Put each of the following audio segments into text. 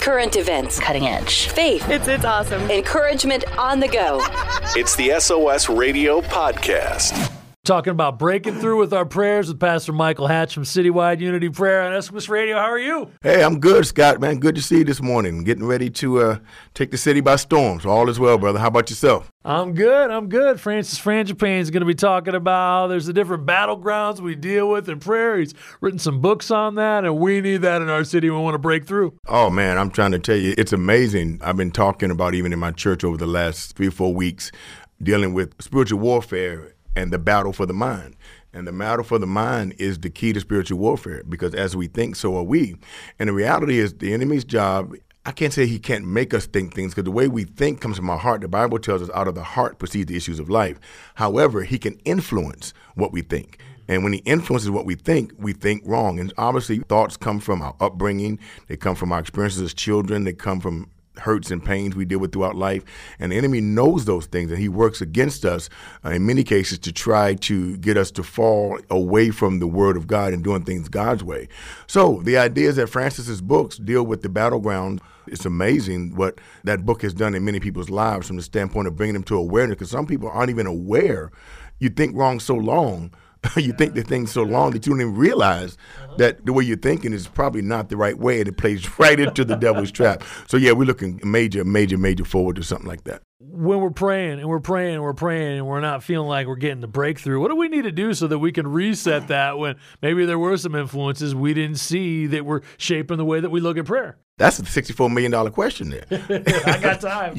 Current events. Cutting edge. Faith. It's awesome. Encouragement on the go. It's the SOS Radio Podcast. Talking about breaking through with our prayers with Pastor Michael Hatch from Citywide Unity Prayer on SOS Radio. How are you? Hey, I'm good, Scott, man. Good to see you this morning. Getting ready to take the city by storm. So all is well, brother. How about yourself? I'm good. Francis Frangipane is going to be talking about there's the different battlegrounds we deal with in prayer. He's written some books on that, and we need that in our city. We want to break through. Oh, man, I'm trying to tell you, it's amazing. I've been talking about even in my church over the last 3 or 4 weeks, dealing with spiritual warfare and the battle for the mind. And the battle for the mind is the key to spiritual warfare, because as we think, so are we. And the reality is the enemy's job, I can't say he can't make us think things, because the way we think comes from our heart. The Bible tells us out of the heart proceed the issues of life. However, he can influence what we think. And when he influences what we think wrong. And obviously, thoughts come from our upbringing. They come from our experiences as children. They come from hurts and pains we deal with throughout life. And the enemy knows those things, and he works against us in many cases to try to get us to fall away from the Word of God and doing things God's way. So the idea is that Francis's books deal with the battleground. It's amazing what that book has done in many people's lives from the standpoint of bringing them to awareness, because some people aren't even aware. You think wrong so long. You think the thing's so long that you don't even realize that the way you're thinking is probably not the right way, and it plays right into the devil's trap. So, yeah, we're looking major forward to something like that. When we're praying and we're not feeling like we're getting the breakthrough, what do we need to do so that we can reset that when maybe there were some influences we didn't see that were shaping the way that we look at prayer? That's a $64 million question there. I got time.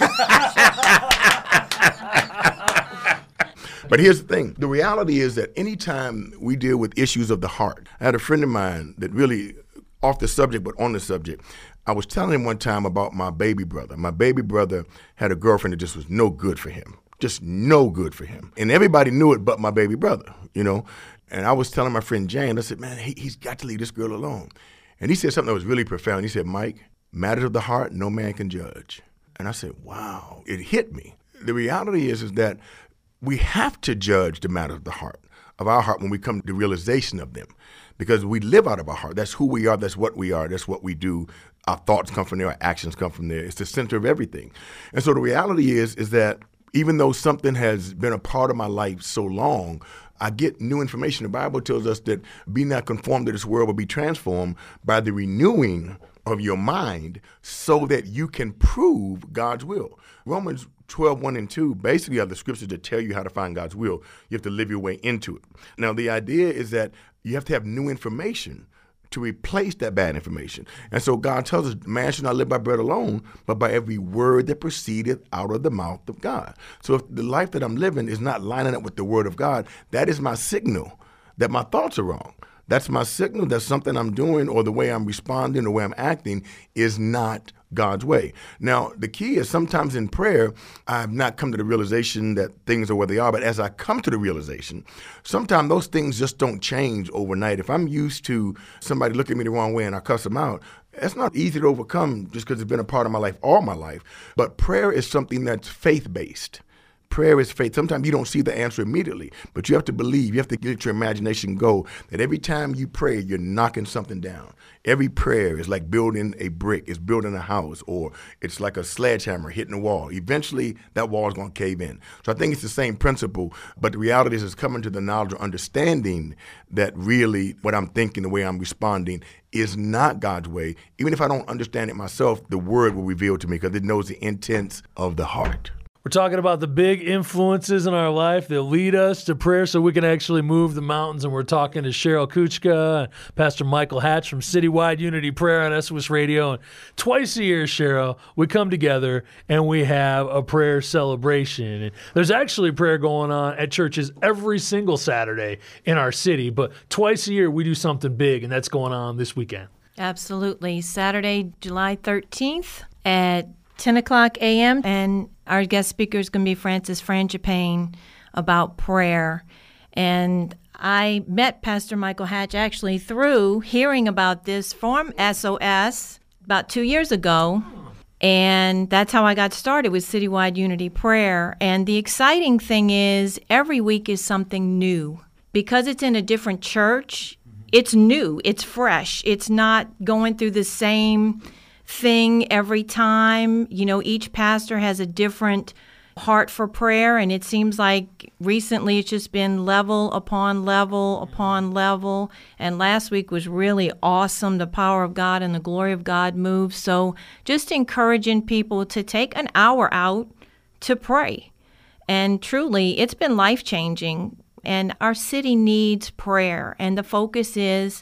But here's the thing. The reality is that anytime we deal with issues of the heart, I had a friend of mine that really, off the subject but on the subject, I was telling him one time about my baby brother. My baby brother had a girlfriend that just was no good for him, just no good for him. And everybody knew it but my baby brother, you know. And I was telling my friend Jane, I said, man, he's got to leave this girl alone. And he said something that was really profound. He said, Mike, matters of the heart, no man can judge. And I said, wow, it hit me. The reality is that we have to judge the matter of our heart when we come to the realization of them, because we live out of our heart. That's who we are. That's what we are. That's what we do. Our thoughts come from there. Our actions come from there. It's the center of everything. And so the reality is that even though something has been a part of my life so long, I get new information. The Bible tells us that be not conformed to this world, but be transformed by the renewing of your mind so that you can prove God's will. Romans 12:1-2 basically are the scriptures that tell you how to find God's will. You have to live your way into it. Now, the idea is that you have to have new information to replace that bad information. And so God tells us, man should not live by bread alone, but by every word that proceedeth out of the mouth of God. So if the life that I'm living is not lining up with the word of God, that is my signal that my thoughts are wrong. That's my signal that something I'm doing or the way I'm responding, the way I'm acting is not God's way. Now, the key is sometimes in prayer, I have not come to the realization that things are where they are, but as I come to the realization, sometimes those things just don't change overnight. If I'm used to somebody look at me the wrong way and I cuss them out, it's not easy to overcome just because it's been a part of my life all my life. But prayer is something that's faith-based. Prayer is faith. Sometimes you don't see the answer immediately, but you have to believe. You have to let your imagination go that every time you pray, you're knocking something down. Every prayer is like building a brick, it's building a house, or it's like a sledgehammer hitting a wall. Eventually, that wall is going to cave in. So I think it's the same principle, but the reality is it's coming to the knowledge or understanding that really what I'm thinking, the way I'm responding, is not God's way. Even if I don't understand it myself, the word will reveal to me because it knows the intents of the heart. We're talking about the big influences in our life that lead us to prayer so we can actually move the mountains. And we're talking to Cheryl Kuchka and Pastor Michael Hatch from Citywide Unity Prayer on SOS Radio. And twice a year, Cheryl, we come together and we have a prayer celebration. And there's actually prayer going on at churches every single Saturday in our city. But twice a year, we do something big, and that's going on this weekend. Absolutely. Saturday, July 13th at 10 o'clock a.m. And our guest speaker is going to be Francis Frangipane about prayer. And I met Pastor Michael Hatch actually through hearing about this from SOS about 2 years ago. And that's how I got started with Citywide Unity Prayer. And the exciting thing is every week is something new. Because it's in a different church, it's new, it's fresh. It's not going through the same thing every time. You know, each pastor has a different heart for prayer, and it seems like recently it's just been level upon level upon level. And last week was really awesome. The power of God and the glory of God moved. So just encouraging people to take an hour out to pray. And truly, it's been life-changing. And our city needs prayer. And the focus is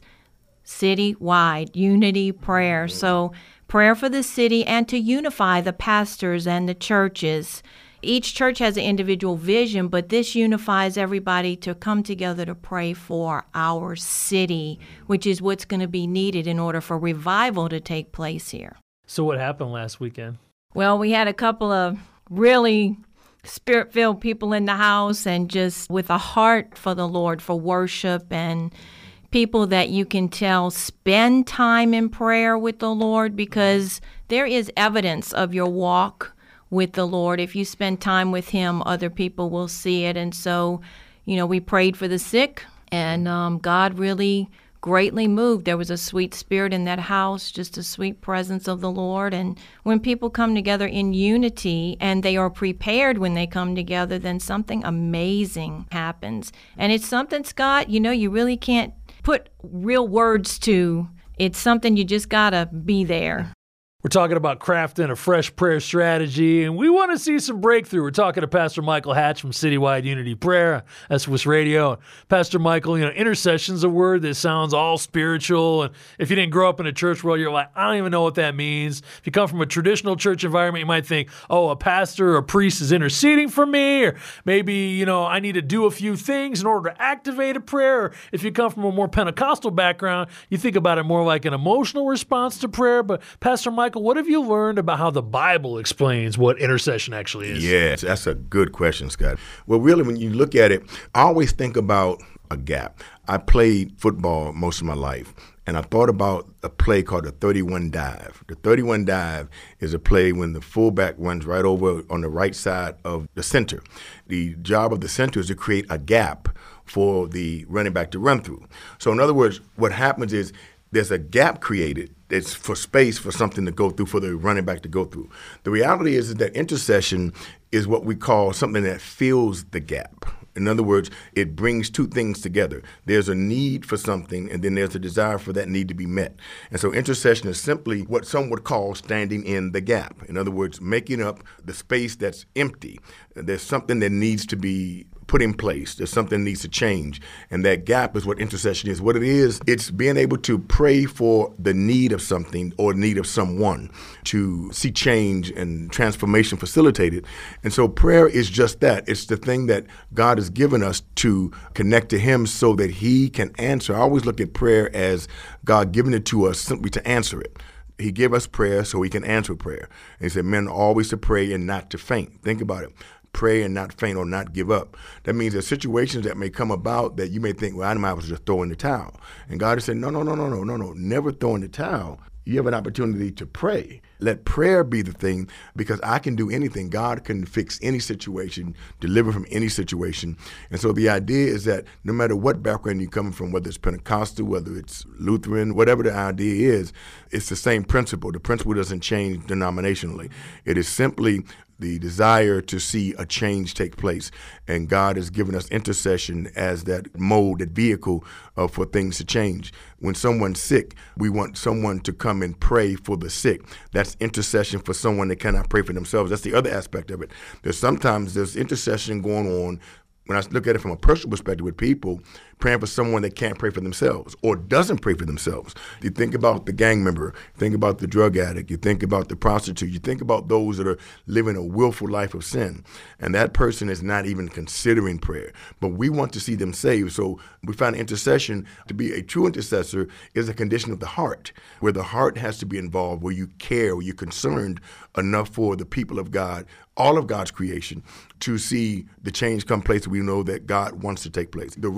citywide, unity prayer. So prayer for the city and to unify the pastors and the churches. Each church has an individual vision, but this unifies everybody to come together to pray for our city, which is what's going to be needed in order for revival to take place here. So what happened last weekend? Well, we had a couple of really Spirit-filled people in the house, and just with a heart for the Lord, for worship, and people that you can tell spend time in prayer with the Lord, because there is evidence of your walk with the Lord. If you spend time with Him, other people will see it. And so, you know, we prayed for the sick, and God really greatly moved. There was a sweet spirit in that house, just a sweet presence of the Lord. And when people come together in unity and they are prepared when they come together, then something amazing happens. And it's something, Scott, you know, you really can't put real words to. It's something you just gotta be there. We're talking about crafting a fresh prayer strategy, and we want to see some breakthrough. We're talking to Pastor Michael Hatch from Citywide Unity Prayer, SOS Radio. Pastor Michael, you know, intercession's a word that sounds all spiritual, and if you didn't grow up in a church world, you're like, I don't even know what that means. If you come from a traditional church environment, you might think, oh, a pastor or a priest is interceding for me, or maybe, you know, I need to do a few things in order to activate a prayer. Or if you come from a more Pentecostal background, you think about it more like an emotional response to prayer. But Pastor Michael, what have you learned about how the Bible explains what intercession actually is? Yes, that's a good question, Scott. Well, really, when you look at it, I always think about a gap. I played football most of my life, and I thought about a play called the 31 dive. The 31 dive is a play when the fullback runs right over on the right side of the center. The job of the center is to create a gap for the running back to run through. So in other words, what happens is there's a gap created. It's for space for something to go through, for the running back to go through. The reality is that intercession is what we call something that fills the gap. In other words, it brings two things together. There's a need for something, and then there's a desire for that need to be met. And so intercession is simply what some would call standing in the gap. In other words, making up the space that's empty. There's something that needs to be put in place. There's something that needs to change. And that gap is what intercession is. What it is, it's being able to pray for the need of something or need of someone to see change and transformation facilitated. And so prayer is just that. It's the thing that God has given us to connect to Him so that He can answer. I always look at prayer as God giving it to us simply to answer it. He gave us prayer so He can answer prayer. And He said, men are always to pray and not to faint. Think about it. Pray and not faint or not give up. That means there's situations that may come about that you may think, well, I might as well just throw in the towel. And God has said, no, never throw in the towel. You have an opportunity to pray. Let prayer be the thing, because I can do anything. God can fix any situation, deliver from any situation. And so the idea is that no matter what background you come from, whether it's Pentecostal, whether it's Lutheran, whatever the idea is, it's the same principle. The principle doesn't change denominationally. It is simply the desire to see a change take place. And God has given us intercession as that mode, that vehicle for things to change. When someone's sick, we want someone to come and pray for the sick. That's intercession for someone that cannot pray for themselves. That's the other aspect of it. Sometimes there's intercession going on. When I look at it from a personal perspective with people, praying for someone that can't pray for themselves or doesn't pray for themselves. You think about the gang member, think about the drug addict, you think about the prostitute, you think about those that are living a willful life of sin. And that person is not even considering prayer. But we want to see them saved. So we find intercession to be a true intercessor is a condition of the heart, where the heart has to be involved, where you care, where you're concerned enough for the people of God, all of God's creation, to see the change come place. We know that God wants to take place. The role of the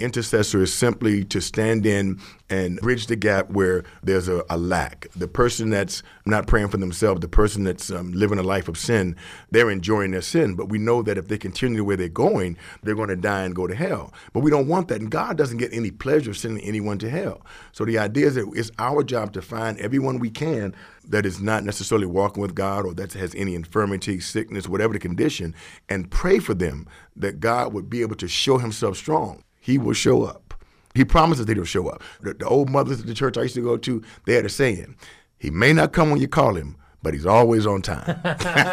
intercessor is simply to stand in and bridge the gap where there's a lack. The person that's not praying for themselves, the person that's living a life of sin, they're enjoying their sin. But we know that if they continue the way they're going to die and go to hell. But we don't want that. And God doesn't get any pleasure sending anyone to hell. So the idea is that it's our job to find everyone we can that is not necessarily walking with God or that has any infirmity, sickness, whatever the condition, and pray for them that God would be able to show himself strong. He will show up. He promises that he'll show up. The old mothers at the church I used to go to, they had a saying, he may not come when you call him, but he's always on time.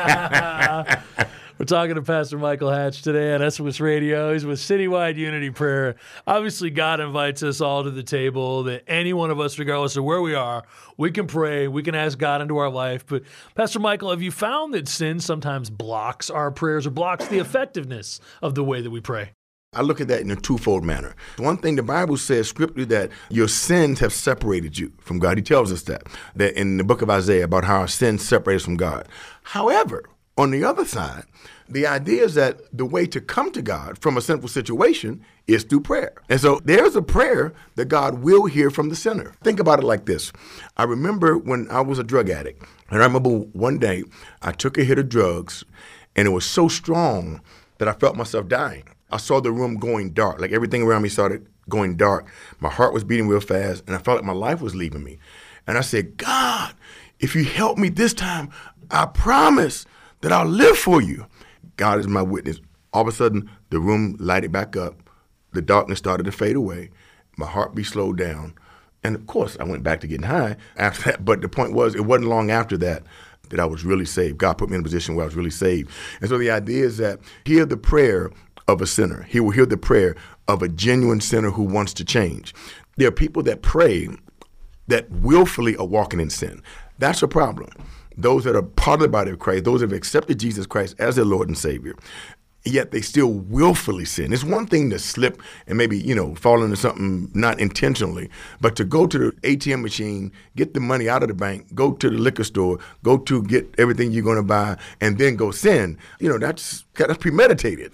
We're talking to Pastor Michael Hatch today on SOS Radio. He's with Citywide Unity Prayer. Obviously, God invites us all to the table, that any one of us, regardless of where we are, we can pray, we can ask God into our life. But Pastor Michael, have you found that sin sometimes blocks our prayers or blocks the effectiveness of the way that we pray? I look at that in a twofold manner. One thing, the Bible says scripturally that your sins have separated you from God. He tells us that in the book of Isaiah about how our sins separate us from God. However, on the other side, the idea is that the way to come to God from a sinful situation is through prayer. And so there's a prayer that God will hear from the sinner. Think about it like this. I remember when I was a drug addict, and I remember one day I took a hit of drugs, and it was so strong that I felt myself dying. I saw the room going dark, like everything around me started going dark. My heart was beating real fast, and I felt like my life was leaving me. And I said, God, if you help me this time, I promise that I'll live for you. God is my witness. All of a sudden, the room lighted back up. The darkness started to fade away. My heartbeat slowed down. And of course, I went back to getting high after that. But the point was, it wasn't long after that I was really saved. God put me in a position where I was really saved. And so the idea is that hear the prayer of a sinner. He will hear the prayer of a genuine sinner who wants to change. There are people that pray that willfully are walking in sin. That's a problem. Those that are part of the body of Christ, those that have accepted Jesus Christ as their Lord and Savior, yet they still willfully sin. It's one thing to slip and maybe, fall into something not intentionally, but to go to the ATM machine, get the money out of the bank, go to the liquor store, go to get everything you're going to buy, and then go sin. That's premeditated,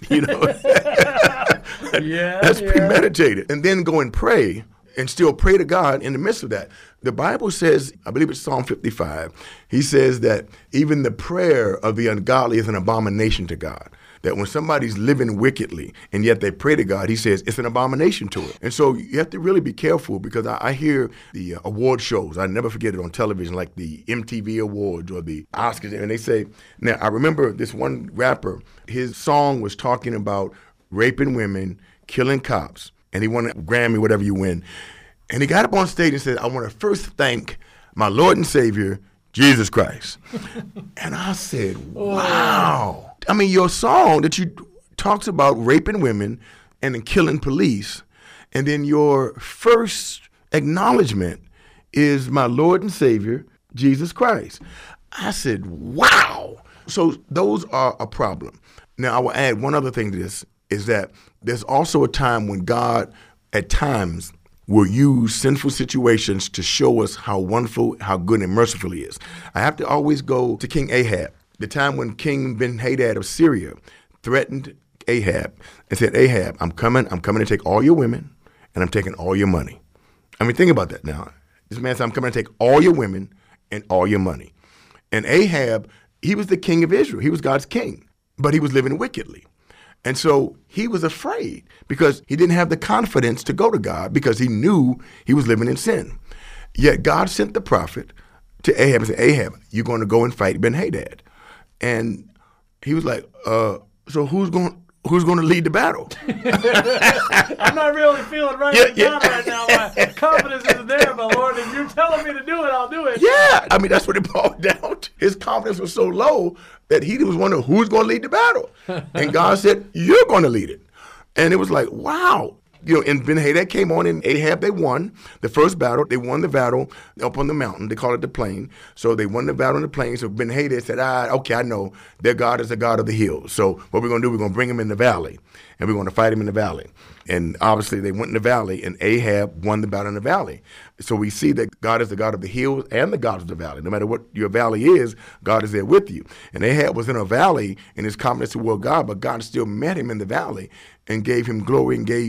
That's premeditated. And then go and pray and still pray to God in the midst of that. The Bible says, I believe it's Psalm 55, he says that even the prayer of the ungodly is an abomination to God. That when somebody's living wickedly and yet they pray to God, he says it's an abomination to it. And so you have to really be careful, because I hear the award shows, I never forget it, on television, like the MTV Awards or the Oscars, and they say, now I remember this one rapper, his song was talking about raping women, killing cops, and he won a Grammy, whatever you win. And he got up on stage and said, I want to first thank my Lord and Savior, Jesus Christ. And I said, wow. I mean, your song that you talks about raping women and then killing police, and then your first acknowledgement is my Lord and Savior, Jesus Christ. I said, wow. So those are a problem. Now, I will add one other thing to this, is that there's also a time when God, at times, will use sinful situations to show us how wonderful, how good and merciful he is. I have to always go to King Ahab, the time when King Ben-Hadad of Syria threatened Ahab and said, Ahab, I'm coming to take all your women, and I'm taking all your money. I mean, think about that now. This man said, I'm coming to take all your women and all your money. And Ahab, he was the king of Israel. He was God's king, but he was living wickedly. And so he was afraid because he didn't have the confidence to go to God because he knew he was living in sin. Yet God sent the prophet to Ahab and said, Ahab, you're going to go and fight Ben-Hadad. And he was like, so who's going to lead the battle? I'm not really feeling right now. My confidence isn't there, my Lord. If you're telling me to do it, I'll do it. Yeah. I mean, that's what it boiled down to. His confidence was so low that he was wondering who's going to lead the battle. And God said, you're going to lead it. And it was like, wow. And Ben-Hadad came on, and Ahab, they won the first battle. They won the battle up on the mountain. They call it the plain. So they won the battle on the plain. So Ben-Hadad said, okay, I know. Their God is the God of the hills. So what we're going to do, we're going to bring him in the valley, and we're going to fight him in the valley. And obviously they went in the valley, and Ahab won the battle in the valley. So we see that God is the God of the hills and the God of the valley. No matter what your valley is, God is there with you. And Ahab was in a valley in his confidence toward God, but God still met him in the valley and gave him glory and gave honor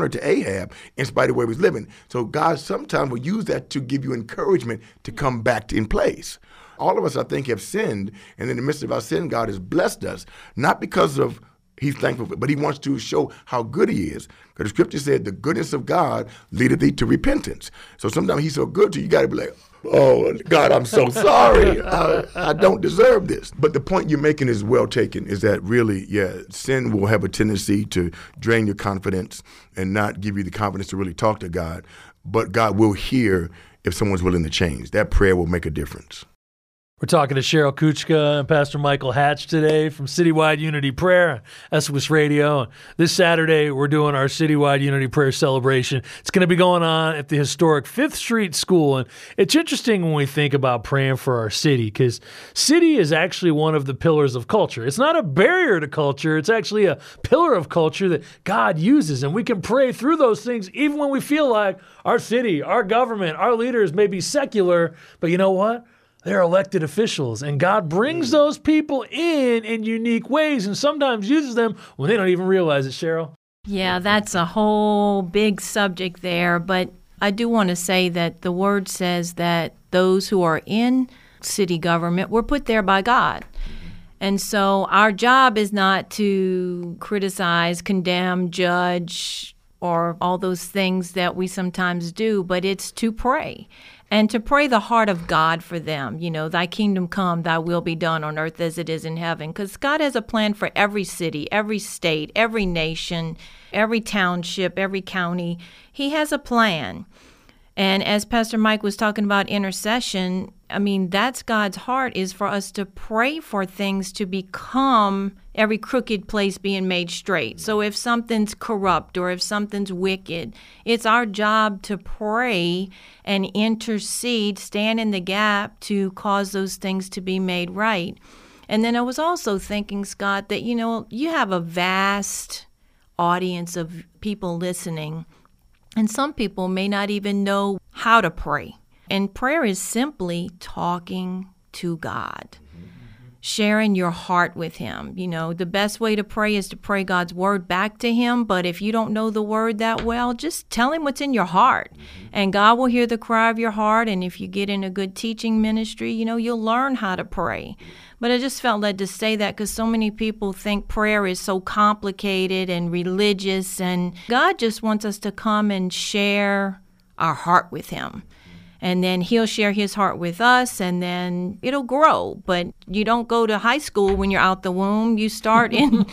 counter to Ahab in spite of where he was living. So God sometimes will use that to give you encouragement to come back in place. All of us, I think, have sinned, and in the midst of our sin, God has blessed us, not because of He's thankful, but he wants to show how good he is. Because the scripture said, the goodness of God leadeth thee to repentance. So sometimes he's so good to you, you got to be like, oh, God, I'm so sorry. I don't deserve this. But the point you're making is well taken, is that really, sin will have a tendency to drain your confidence and not give you the confidence to really talk to God. But God will hear if someone's willing to change. That prayer will make a difference. We're talking to Cheryl Kuchka and Pastor Michael Hatch today from Citywide Unity Prayer, SOS Radio. This Saturday, we're doing our Citywide Unity Prayer celebration. It's going to be going on at the historic 5th Street School. And it's interesting when we think about praying for our city, because city is actually one of the pillars of culture. It's not a barrier to culture. It's actually a pillar of culture that God uses. And we can pray through those things even when we feel like our city, our government, our leaders may be secular. But you know what? They're elected officials, and God brings those people in unique ways and sometimes uses them when they don't even realize it, Cheryl. Yeah, that's a whole big subject there, but I do want to say that the Word says that those who are in city government were put there by God. And so our job is not to criticize, condemn, judge, or all those things that we sometimes do, but it's to pray. And to pray the heart of God for them. You know, thy kingdom come, thy will be done on earth as it is in heaven. Because God has a plan for every city, every state, every nation, every township, every county. He has a plan. And as Pastor Mike was talking about intercession, I mean, that's God's heart, is for us to pray for things to become every crooked place being made straight. So if something's corrupt or if something's wicked, it's our job to pray and intercede, stand in the gap to cause those things to be made right. And then I was also thinking, Scott, that, you know, you have a vast audience of people listening, and some people may not even know how to pray. And prayer is simply talking to God, sharing your heart with Him. You know, the best way to pray is to pray God's word back to Him. But if you don't know the word that well, just tell Him what's in your heart. And God will hear the cry of your heart. And if you get in a good teaching ministry, you know, you'll learn how to pray. But I just felt led to say that because so many people think prayer is so complicated and religious. And God just wants us to come and share our heart with Him. And then He'll share His heart with us, and then it'll grow. But you don't go to high school when you're out the womb. You start in,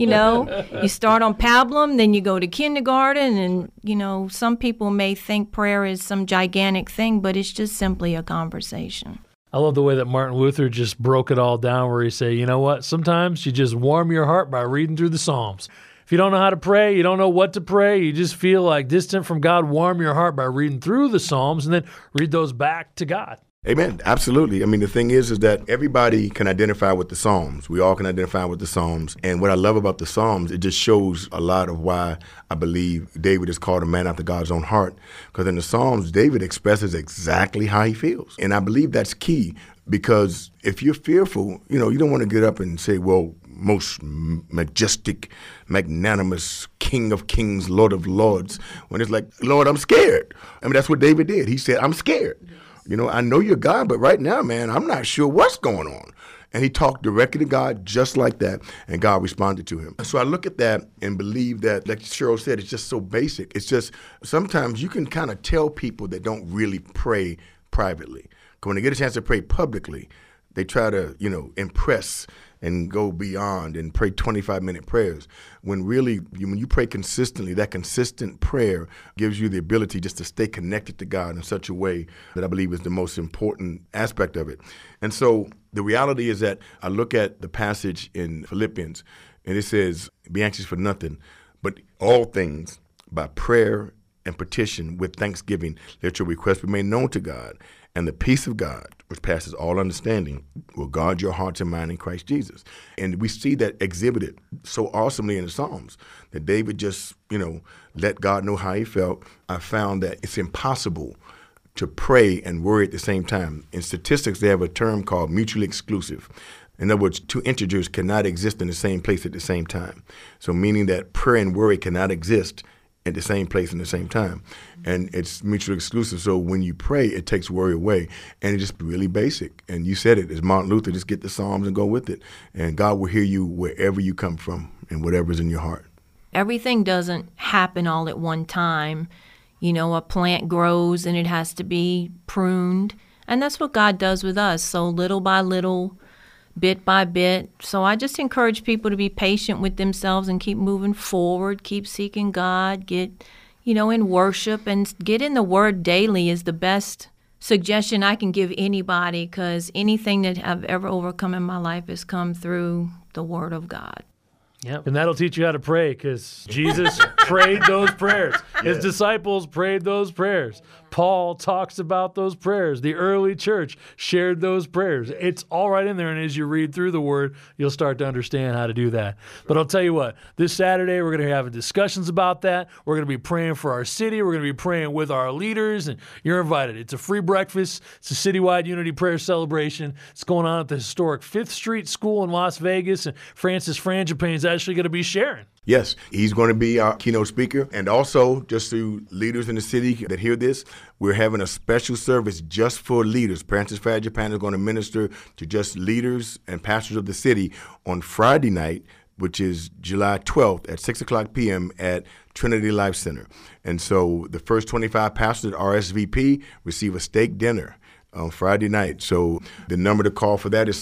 you start on pablum, then you go to kindergarten. And, you know, some people may think prayer is some gigantic thing, but it's just simply a conversation. I love the way that Martin Luther just broke it all down, where he said, you know what, sometimes you just warm your heart by reading through the Psalms. If you don't know how to pray, you don't know what to pray, you just feel like distant from God, warm your heart by reading through the Psalms and then read those back to God. Amen. Absolutely. I mean, the thing is that everybody can identify with the Psalms. We all can identify with the Psalms. And what I love about the Psalms, it just shows a lot of why I believe David is called a man after God's own heart. Because in the Psalms, David expresses exactly how he feels. And I believe that's key, because if you're fearful, you know, you don't want to get up and say, well, most majestic, magnanimous King of kings, Lord of lords, when it's like, Lord, I'm scared. I mean, that's what David did. He said, I'm scared. You know, I know you're God, but right now, man, I'm not sure what's going on. And he talked directly to God just like that, and God responded to him. So I look at that and believe that, like Cheryl said, it's just so basic. It's just sometimes you can kind of tell people that don't really pray privately. Because when they get a chance to pray publicly, they try to, you know, impress and go beyond and pray 25-minute prayers. When really, when you pray consistently, that consistent prayer gives you the ability just to stay connected to God in such a way that I believe is the most important aspect of it. And so the reality is that I look at the passage in Philippians, and it says, be anxious for nothing, but all things by prayer and petition with thanksgiving, let your requests be made known to God. And the peace of God, which passes all understanding, will guard your hearts and mind in Christ Jesus. And we see that exhibited so awesomely in the Psalms, that David just, you know, let God know how he felt. I found that it's impossible to pray and worry at the same time. In statistics, they have a term called mutually exclusive. In other words, two integers cannot exist in the same place at the same time. So meaning that prayer and worry cannot exist at the same place and the same time. And it's mutually exclusive. So when you pray, it takes worry away. And it's just really basic. And you said it, as Martin Luther, just get the Psalms and go with it. And God will hear you wherever you come from and whatever's in your heart. Everything doesn't happen all at one time. You know, a plant grows and it has to be pruned. And that's what God does with us. So little by little, bit by bit. So I just encourage people to be patient with themselves and keep moving forward, keep seeking God, get, in worship, and get in the Word daily is the best suggestion I can give anybody, because anything that I've ever overcome in my life has come through the Word of God. Yep. And that'll teach you how to pray, because Jesus prayed those prayers. His disciples prayed those prayers. Paul talks about those prayers. The early church shared those prayers. It's all right in there, and as you read through the Word, you'll start to understand how to do that. But I'll tell you what, this Saturday we're going to have discussions about that. We're going to be praying for our city. We're going to be praying with our leaders, and you're invited. It's a free breakfast. It's a citywide unity prayer celebration. It's going on at the historic 5th Street School in Las Vegas, and Francis Frangipane is actually going to be sharing. Yes, he's going to be our keynote speaker. And also, just to leaders in the city that hear this, we're having a special service just for leaders. Francis Frangipane is going to minister to just leaders and pastors of the city on Friday night, which is July 12th at 6 o'clock p.m. at Trinity Life Center. And so the first 25 pastors at RSVP receive a steak dinner on Friday night. So the number to call for that is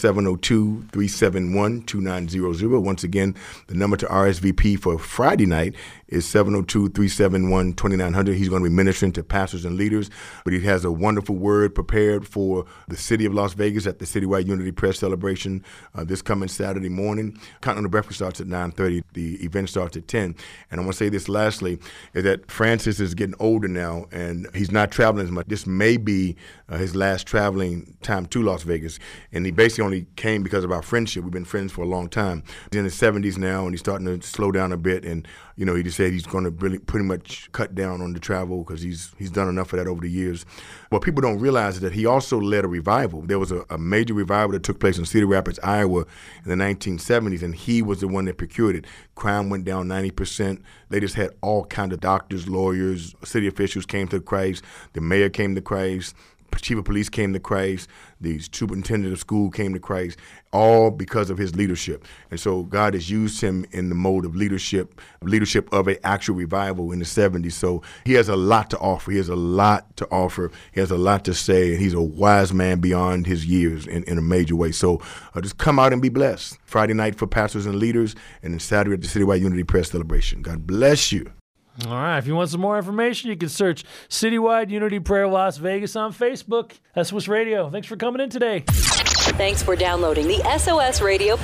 702-371-2900. Once again, the number to RSVP for Friday night is 702-371-2900. He's going to be ministering to pastors and leaders, but he has a wonderful word prepared for the city of Las Vegas at the Citywide Unity Prayer Celebration this coming Saturday morning. Countdown to Breakfast starts at 9:30. The event starts at 10. And I want to say this lastly, is that Francis is getting older now, and he's not traveling as much. This may be his last traveling time to Las Vegas. And he basically only came because of our friendship. We've been friends for a long time. He's in his 70s now, and he's starting to slow down a bit. And, he just said he's going to really pretty much cut down on the travel because he's done enough of that over the years. What people don't realize is that he also led a revival. There was a major revival that took place in Cedar Rapids, Iowa in the 1970s, and he was the one that procured it. Crime went down 90%. They just had all kinds of doctors, lawyers, city officials came to Christ. The mayor came to Christ. Chief of police came to Christ. The superintendent of school came to Christ, all because of his leadership. And so God has used him in the mode of leadership of an actual revival in the 70s. So he has a lot to offer. He has a lot to offer. He has a lot to say. And he's a wise man beyond his years in a major way. So just come out and be blessed. Friday night for pastors and leaders, and then Saturday at the Citywide Unity Prayer Celebration. God bless you. All right. If you want some more information, you can search Citywide Unity Prayer Las Vegas on Facebook. SOS Radio. Thanks for coming in today. Thanks for downloading the SOS Radio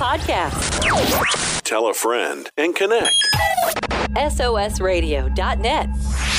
podcast. Tell a friend and connect. SOSradio.net.